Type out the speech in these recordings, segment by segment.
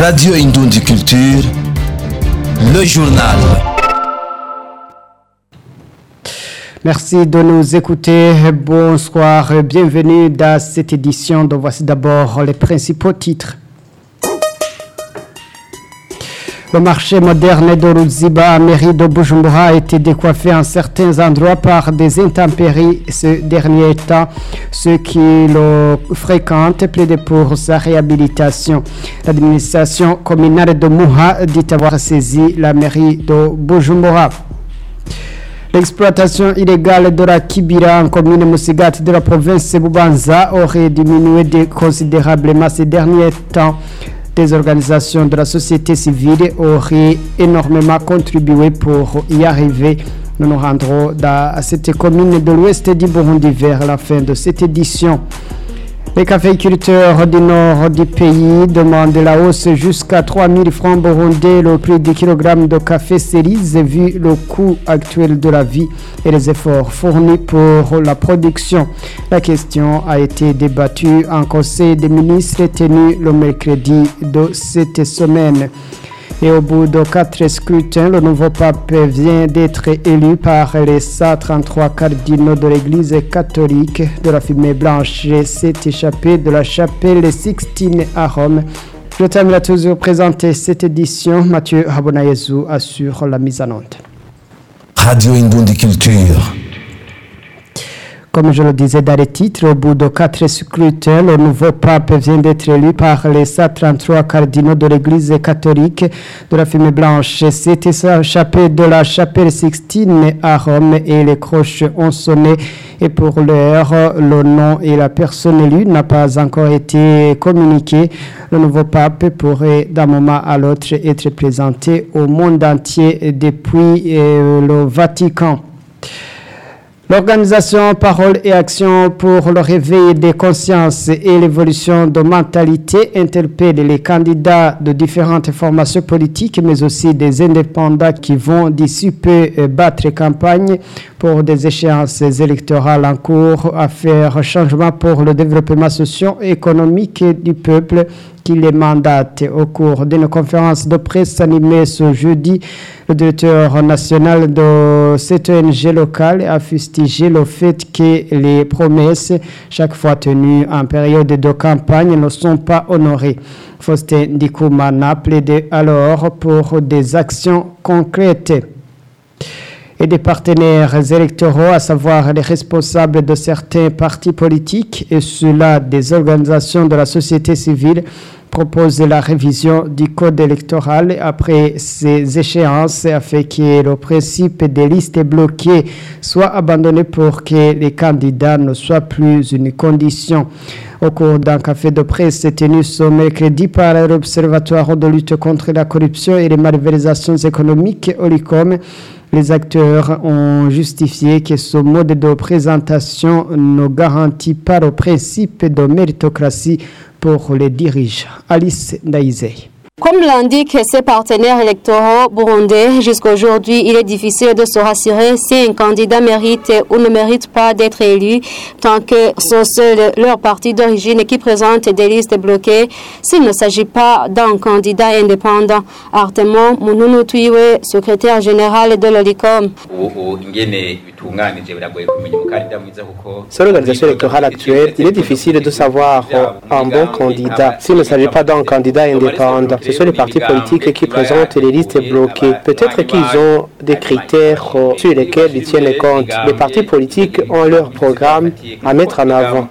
Radio Indoundi Culture, le journal. Merci de nous écouter. Bonsoir, bienvenue dans cette édition dont voici d'abord les principaux titres. Le marché moderne de Ruziba, mairie de Bujumbura, a été décoiffé en certains endroits par des intempéries ce dernier temps. Ceux qui le fréquentent plaident pour sa réhabilitation. L'administration communale de Muha dit avoir saisi la mairie de Bujumbura. L'exploitation illégale de la Kibira en commune Musigati de la province de Bubanza aurait diminué considérablement ces derniers temps. Des organisations de la société civile auraient énormément contribué pour y arriver. Nous nous rendrons dans cette commune de l'ouest du Burundi vers la fin de cette édition. Les caféiculteurs du nord du pays demandent la hausse jusqu'à 3 000 francs burundais le prix du kilogramme de café cerise vu le coût actuel de la vie et les efforts fournis pour la production. La question a été débattue en conseil des ministres tenu le mercredi de cette semaine. Et au bout de 4 scrutins, le nouveau pape vient d'être élu par les 133 cardinaux de l'Église catholique. De la fumée blanche s'est échappée de la chapelle Sixtine à Rome. Je termine à toujours présenter cette édition. Mathieu Habonayezu assure la mise en onde. Radio Indoundi Culture. Comme je le disais dans les titres, au bout de 4 scrutins, le nouveau pape vient d'être élu par les 133 cardinaux de l'Église catholique. De la fumée blanche s'est échappée de la chapelle Sixtine à Rome et les cloches ont sonné. Et pour l'heure, le nom et la personne élue n'a pas encore été communiqué. Le nouveau pape pourrait d'un moment à l'autre être présenté au monde entier depuis le Vatican. L'organisation Parole et Action pour le réveil des consciences et l'évolution de mentalité interpelle les candidats de différentes formations politiques, mais aussi des indépendants qui vont d'ici peu battre campagne pour des échéances électorales en cours à faire changement pour le développement socio-économique du peuple qui les mandate. Au cours d'une conférence de presse animée ce jeudi, le directeur national de cette ONG locale a fustigé le fait que les promesses, chaque fois tenues en période de campagne, ne sont pas honorées. Faustin Dikoumana plaidait alors pour des actions concrètes. Et des partenaires électoraux, à savoir les responsables de certains partis politiques et ceux-là des organisations de la société civile, propose la révision du code électoral après ces échéances afin que le principe des listes bloquées soit abandonné pour que les candidats ne soient plus une condition. Au cours d'un café de presse tenu ce mercredi par l'Observatoire de lutte contre la corruption et les malversations économiques, Olicom, les acteurs ont justifié que ce mode de présentation ne garantit pas le principe de méritocratie pour les dirigeants. Alice Ndaïzé. Comme l'indiquent ses partenaires électoraux burundais, jusqu'à aujourd'hui, il est difficile de se rassurer si un candidat mérite ou ne mérite pas d'être élu, tant que c'est seul leur parti d'origine qui présente des listes bloquées, s'il ne s'agit pas d'un candidat indépendant. Artemon Mounounou Tuiwe, secrétaire général de l'OLICOM. Sur l'organisation électorale actuelle, il est difficile de savoir un bon candidat s'il ne s'agit pas d'un candidat indépendant. Ce sont les partis politiques qui présentent les listes bloquées. Peut-être qu'ils ont des critères sur lesquels ils tiennent compte. Les partis politiques ont leur programme à mettre en avant.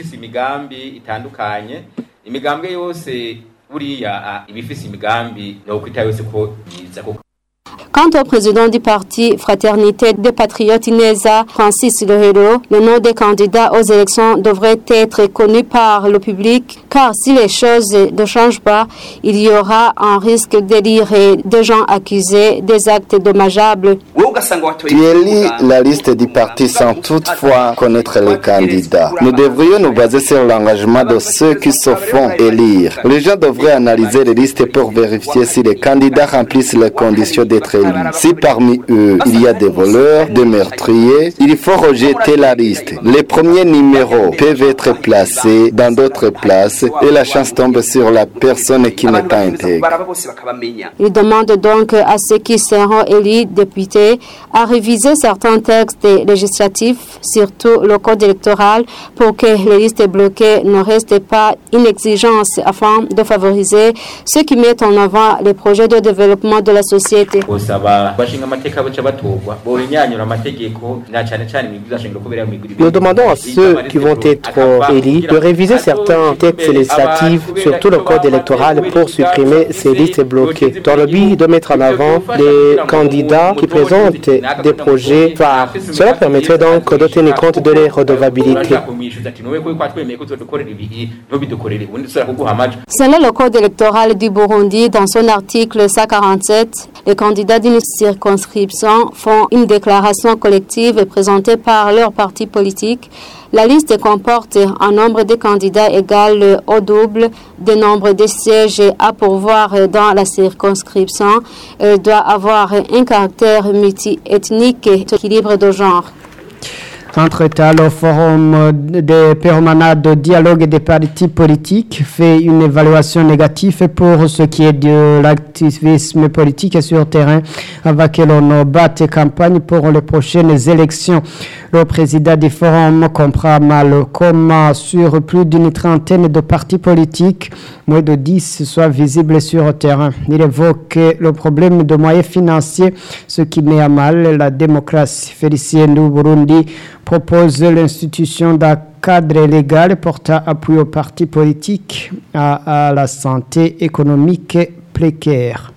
Quant au président du parti Fraternité des Patriotes INESA, Francis Lohero, le nom des candidats aux élections devrait être connu par le public, car si les choses ne changent pas, il y aura un risque d'élire des gens accusés des actes dommageables. Tu élis la liste du parti sans toutefois connaître les candidats. Nous devrions nous baser sur l'engagement de ceux qui se font élire. Les gens devraient analyser les listes pour vérifier si les candidats remplissent les conditions d'être élus. Si parmi eux, il y a des voleurs, des meurtriers, il faut rejeter la liste. Les premiers numéros peuvent être placés dans d'autres places et la chance tombe sur la personne qui n'est pas intègre. Il demande donc à ceux qui seront élus députés à réviser certains textes législatifs, surtout le code électoral, pour que les listes bloquées ne restent pas une exigence afin de favoriser ceux qui mettent en avant les projets de développement de la société. Nous demandons à ceux qui vont être élus de réviser certains textes législatifs, surtout le code électoral, pour supprimer ces listes bloquées, dans le but de mettre en avant les candidats qui présentent des projets phares. Cela permettrait donc de tenir compte de les redevables. Selon le code électoral du Burundi, dans son article 147, les candidats d'une circonscription font une déclaration collective présentée par leur parti politique. La liste comporte un nombre de candidats égal au double du nombre de sièges à pourvoir dans la circonscription. Elle doit avoir un caractère multi-ethnique et équilibre de genre. Entre-temps, le forum des permanents de dialogue des partis politiques fait une évaluation négative pour ce qui est de l'activisme politique sur le terrain avant que l'on batte campagne pour les prochaines élections. Le président du forum comprend mal comment sur plus d'une trentaine de partis politiques, moins de 10 soient visibles sur le terrain. Il évoque le problème de moyens financiers, ce qui met à mal la démocratie. Félicien du Burundi propose l'institution d'un cadre légal portant appui aux partis politiques à la santé économique précaire.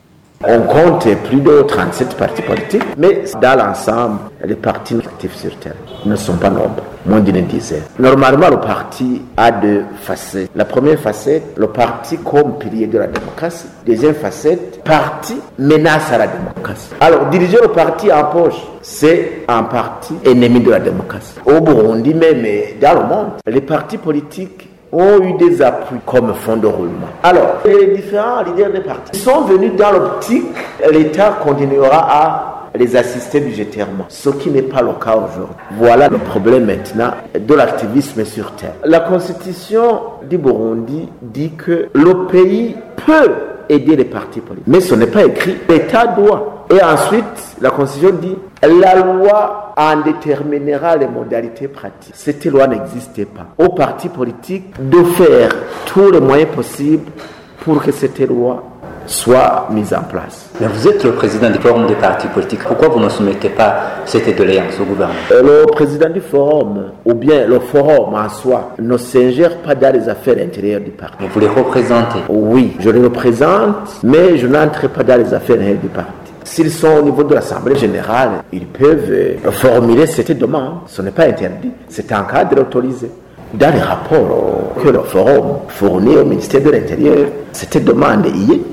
On compte plus de 37 partis politiques, mais dans l'ensemble, les partis actifs sur terre ne sont pas nombreux, moins d'une dizaine. Normalement, le parti a deux facettes. La première facette, le parti comme pilier de la démocratie. Deuxième facette, parti menace à la démocratie. Alors, diriger le parti en poche, c'est un parti ennemi de la démocratie. Au Burundi même, dans le monde, les partis politiques ont eu des appuis comme fonds de roulement. Alors, les différents leaders des partis sont venus dans l'optique, l'État continuera à les assister budgétairement, ce qui n'est pas le cas aujourd'hui. Voilà le problème maintenant de l'activisme sur terre. La constitution du Burundi dit que le pays peut aider les partis politiques, mais ce n'est pas écrit. L'État doit. Et ensuite, la constitution dit la loi en déterminera les modalités pratiques. Cette loi n'existait pas. Aux partis politiques de faire tous les moyens possibles pour que cette loi soit mise en place. Mais vous êtes le président du forum des partis politiques. Pourquoi vous ne soumettez pas cette doléance au gouvernement? Le président du forum, ou bien le forum en soi, ne s'ingère pas dans les affaires intérieures du parti. Mais vous les représentez? Oui, je les représente, mais je n'entre pas dans les affaires intérieures du parti. S'ils sont au niveau de l'Assemblée générale, ils peuvent formuler cette demande. Ce n'est pas interdit, c'est un cadre autorisé. Dans les rapports que le forum fournit au ministère de l'Intérieur, cette demande y est.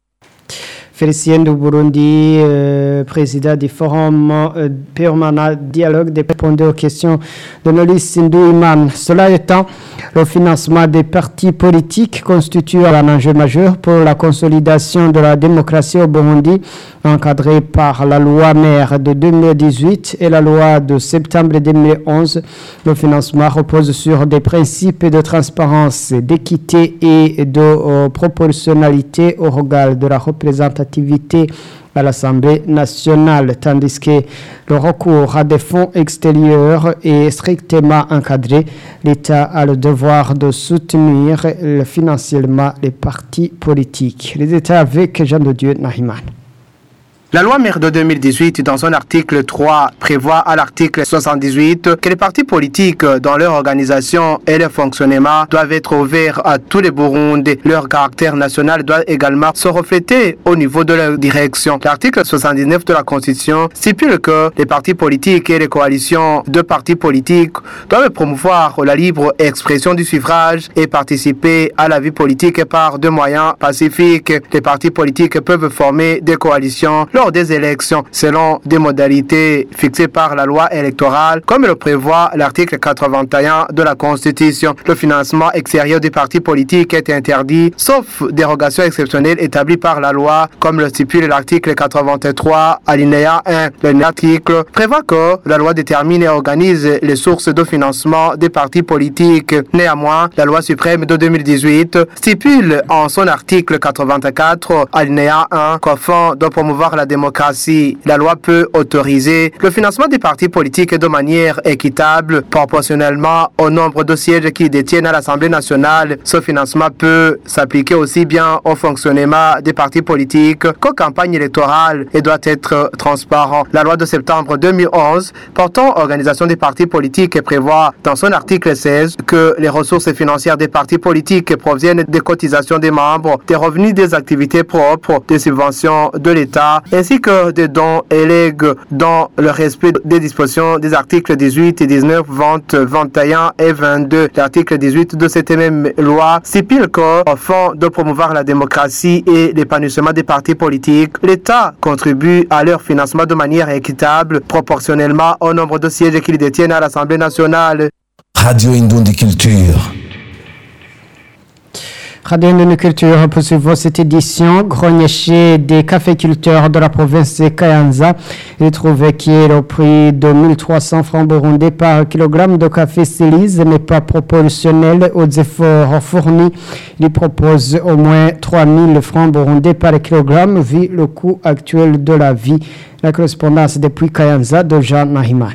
Félicien du Burundi, président du forum permanent dialogue, de répondre aux questions de Nolis Sindou Iman. Cela étant, le financement des partis politiques constitue un enjeu majeur pour la consolidation de la démocratie au Burundi, encadré par la loi mère de 2018 et la loi de septembre 2011. Le financement repose sur des principes de transparence, d'équité et de proportionnalité au regard de la représentation à l'Assemblée nationale, tandis que le recours à des fonds extérieurs est strictement encadré. L'État a le devoir de soutenir financièrement les partis politiques. Les États avec Jean de Dieu Nahiman. La loi mère de 2018, dans son article 3, prévoit à l'article 78 que les partis politiques, dans leur organisation et leur fonctionnement, doivent être ouverts à tous les Burundais. Leur caractère national doit également se refléter au niveau de leur direction. L'article 79 de la Constitution stipule que les partis politiques et les coalitions de partis politiques doivent promouvoir la libre expression du suffrage et participer à la vie politique par des moyens pacifiques. Les partis politiques peuvent former des coalitions lors des élections selon des modalités fixées par la loi électorale, comme le prévoit l'article 81 de la Constitution. Le financement extérieur des partis politiques est interdit, sauf dérogation exceptionnelle établie par la loi, comme le stipule l'article 83, alinéa 1. L'article prévoit que la loi détermine et organise les sources de financement des partis politiques. Néanmoins, la loi suprême de 2018 stipule en son article 84, alinéa 1, qu'afin de promouvoir la démocratie, la loi peut autoriser le financement des partis politiques de manière équitable, proportionnellement au nombre de sièges qu'ils détiennent à l'Assemblée nationale. Ce financement peut s'appliquer aussi bien au fonctionnement des partis politiques qu'aux campagnes électorales et doit être transparent. La loi de septembre 2011 portant organisation des partis politiques prévoit dans son article 16 que les ressources financières des partis politiques proviennent des cotisations des membres, des revenus des activités propres, des subventions de l'État, ainsi que des dons et legs dans le respect des dispositions des articles 18 et 19, 20, 21 et 22. L'article 18 de cette même loi stipule que, afin de promouvoir la démocratie et l'épanouissement des partis politiques, l'État contribue à leur financement de manière équitable, proportionnellement au nombre de sièges qu'ils détiennent à l'Assemblée nationale. Radio Indundi Culture. Radio Indundi Culture, poursuivons cette édition. Grognéché des caféculteurs de la province de Kayanza. Il trouve qu'il est au prix de 1300 francs burundais par kilogramme de café Célise, mais pas proportionnel aux efforts fournis. Il propose au moins 3000 francs burundais par kilogramme, vu le coût actuel de la vie. La correspondance depuis Kayanza de Jean Nahiman.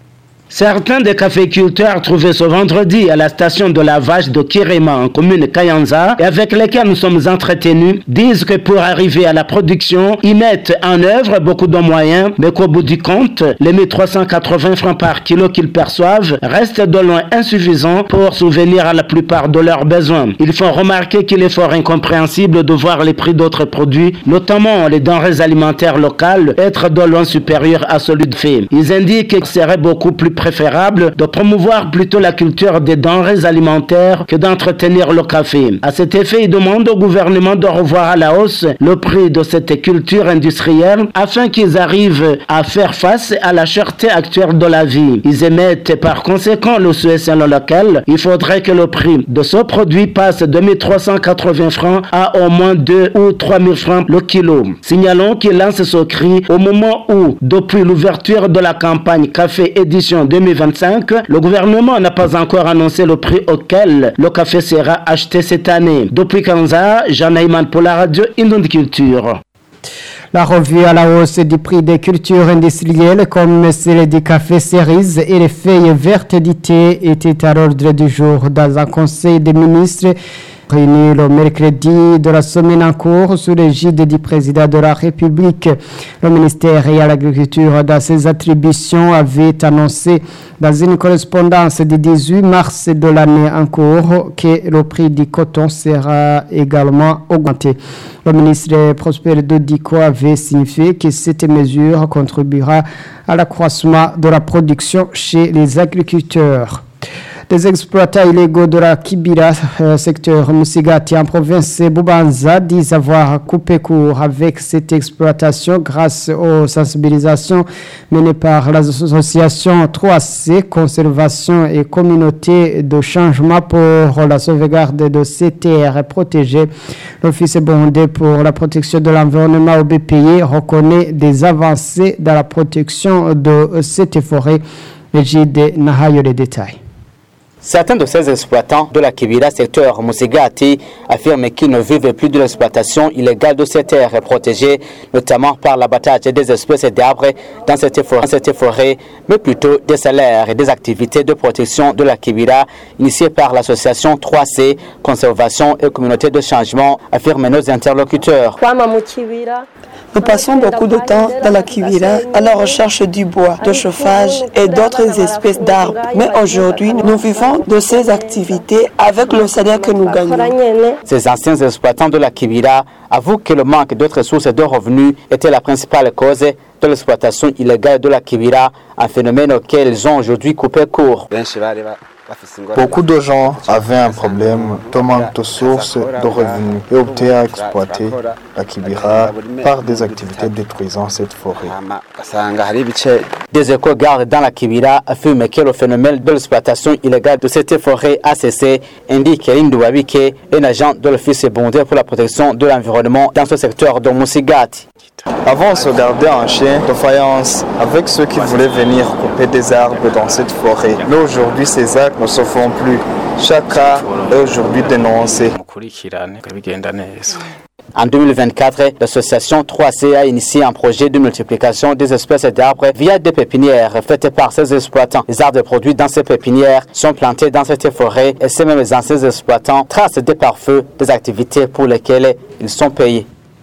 Certains des caféculteurs trouvés ce vendredi à la station de lavage de Kirema en commune Kayanza et avec lesquels nous sommes entretenus disent que pour arriver à la production, ils mettent en œuvre beaucoup de moyens, mais qu'au bout du compte, les 1380 francs par kilo qu'ils perçoivent restent de loin insuffisants pour subvenir à la plupart de leurs besoins. Ils font remarquer qu'il est fort incompréhensible de voir les prix d'autres produits, notamment les denrées alimentaires locales, être de loin supérieurs à celui de fait. Ils indiquent qu'il serait beaucoup plus préférable de promouvoir plutôt la culture des denrées alimentaires que d'entretenir le café. À cet effet, ils demandent au gouvernement de revoir à la hausse le prix de cette culture industrielle afin qu'ils arrivent à faire face à la cherté actuelle de la vie. Ils émettent par conséquent le souhait selon lequel il faudrait que le prix de ce produit passe de 1380 francs à au moins 2 ou 3000 francs le kilo. Signalons qu'ils lancent ce cri au moment où, depuis l'ouverture de la campagne Café Édition 2025, le gouvernement n'a pas encore annoncé le prix auquel le café sera acheté cette année. Depuis Kanza, Jean Naïman pour la radio Indundi Culture. La revue à la hausse du prix des cultures industrielles comme celle du café cerise et les feuilles vertes d'été était à l'ordre du jour dans un conseil des ministres réuni le mercredi de la semaine en cours sous l'égide du président de la République. Le ministère de l'Agriculture, dans ses attributions, avait annoncé dans une correspondance du 18 mars de l'année en cours que le prix du coton sera également augmenté. Le ministre Prosper Dodiko avait signifié que cette mesure contribuera à l'accroissement de la production chez les agriculteurs. Des exploitants illégaux de la Kibira, secteur Musigati en province Bubanza, disent avoir coupé court avec cette exploitation grâce aux sensibilisations menées par l'association 3C, Conservation et Communauté de Changement pour la sauvegarde de ces terres protégées. L'Office burundais pour la protection de l'environnement au BPI reconnaît des avancées dans la protection de cette forêt. Égide Nahayo les détails. Certains de ces exploitants de la Kibira, secteur Musigati, affirment qu'ils ne vivent plus de l'exploitation illégale de ces terres protégées, notamment par l'abattage des espèces d'arbres dans cette forêt, mais plutôt des salaires et des activités de protection de la Kibira initiées par l'association 3C, Conservation et Communauté de Changement, affirment nos interlocuteurs. Nous passons beaucoup de temps dans la Kibira à la recherche du bois, de chauffage et d'autres espèces d'arbres. Mais aujourd'hui, nous vivons de ces activités avec le salaire que nous gagnons. Ces anciens exploitants de la Kibira avouent que le manque d'autres sources de revenus était la principale cause de l'exploitation illégale de la Kibira, un phénomène auquel ils ont aujourd'hui coupé court. Beaucoup de gens avaient un problème de manque de sources de revenus et optaient à exploiter la Kibira par des activités détruisant cette forêt. Des éco-gardes dans la Kibira affirment que le phénomène de l'exploitation illégale de cette forêt a cessé, indique Lindou Wabike, un agent de l'Office burundais pour la protection de l'environnement dans ce secteur de Musigati. Avant, on se gardait un chien de faïence avec ceux qui voulaient venir couper des arbres dans cette forêt. Mais aujourd'hui, ces actes ne se font plus. Chaque cas est aujourd'hui dénoncé. En 2024, l'association 3C a initié un projet de multiplication des espèces d'arbres via des pépinières faites par ces exploitants. Les arbres produits dans ces pépinières sont plantés dans cette forêt et ces mêmes anciens exploitants tracent des pare-feux des activités pour lesquelles ils sont payés.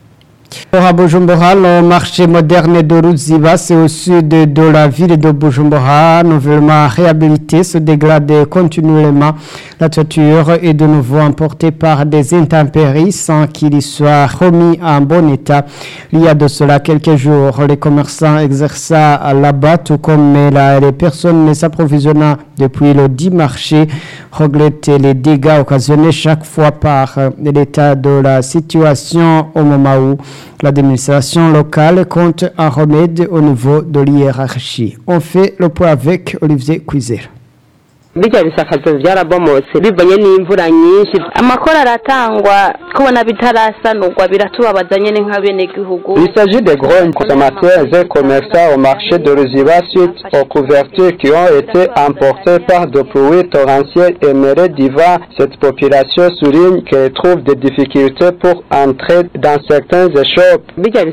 À Bujumbura, le marché moderne de Ruziba, c'est au sud de la ville de Bujumbura, nouvellement réhabilité, se dégrade continuellement. La toiture est de nouveau emportée par des intempéries sans qu'il y soit remis en bon état. Il y a de cela quelques jours, les commerçants exerçant là-bas, tout comme les personnes s'approvisionnant depuis le dit marché, regrettent les dégâts occasionnés chaque fois par l'état de la situation au moment où l'administration locale compte un remède au niveau de l'hiérarchie. On fait le point avec Olivier Cuizer. bijya bisakazo byarabomotse bivanye n'imvura nyinshi amakora aratangwa kubona bitarasanurwa biratubabaza nyene nk'abene gihugu. Il s'agit des gros consommateurs et commerçants au marché de Ruziba suite aux couvertures qui ont été emportées par de pluies torrentielles et mêlées d'hiver. Cette population souligne qu'elle trouve des difficultés pour entrer dans certains échoppes.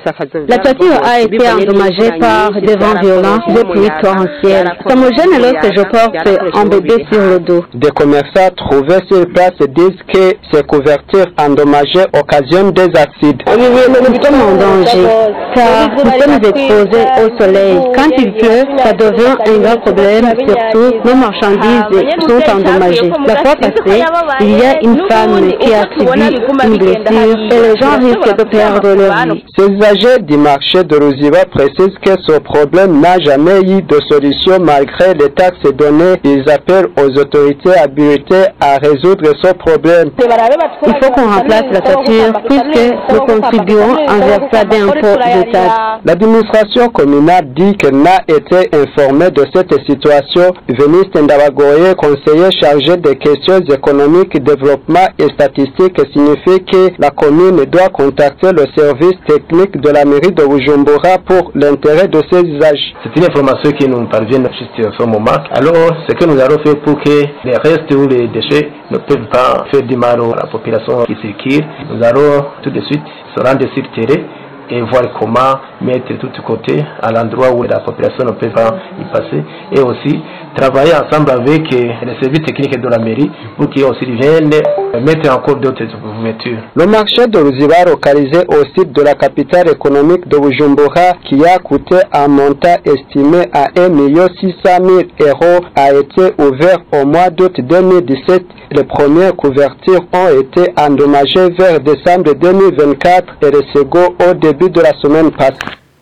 La toiture a été endommagée par des vents violents, des pluies torrentielles. Ça me gêne lorsque je porte un bébé sur le dos. Des commerçants trouvés sur place disent que ces couvertures endommagées occasionnent des accidents. Nous sommes en danger car nous sommes exposés au soleil. Quand il pleut, ça devient un grand problème, surtout nos marchandises sont endommagées. La fois passée, il y a une femme qui a subi une blessure et les gens risquent de perdre leur vie. Ces usagers du marché de Ruziba précisent que ce problème n'a jamais eu de solution malgré les taxes données. Ils appellent aux autorités habilitées à résoudre ce problème. Il faut qu'on remplace la toiture puisque nous contribuons en versant d'impôts de taxes. L'administration communale dit qu'elle n'a été informée de cette situation. Veniste Ndabagoye, conseiller chargé des questions économiques, développement et statistiques, signifie que la commune doit contacter le service technique de la mairie de Bujumbura pour l'intérêt de ses usages. C'est une information qui nous parvient juste en ce moment. Alors, ce que nous allons faire pour que les restes ou les déchets ne peuvent pas faire du mal à la population qui circule, nous allons tout de suite se rendre sur le terrain et voir comment mettre tout de côté à l'endroit où la population ne peut pas y passer et aussi travailler ensemble avec les services techniques de la mairie pour qu'ils aussi viennent mettre encore d'autres couvertures. Le marché de Ruziba, localisé au sud de la capitale économique de Bujumbura, qui a coûté un montant estimé à 1 600 000 €, a été ouvert au mois d'août 2017. Les premières couvertures ont été endommagées vers décembre 2024 et les secondes au début de la semaine passée.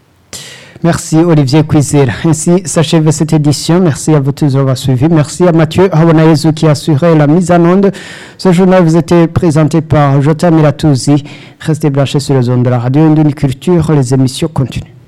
Merci Olivier Cuizer. Ainsi s'achève cette édition. Merci à vous tous d'avoir suivi. Merci à Mathieu Hawonayezu qui a assuré la mise en onde. Ce journal vous était présenté par Jota Milatouzi. Restez branchés sur les ondes de la radio Induni Culture. Les émissions continuent.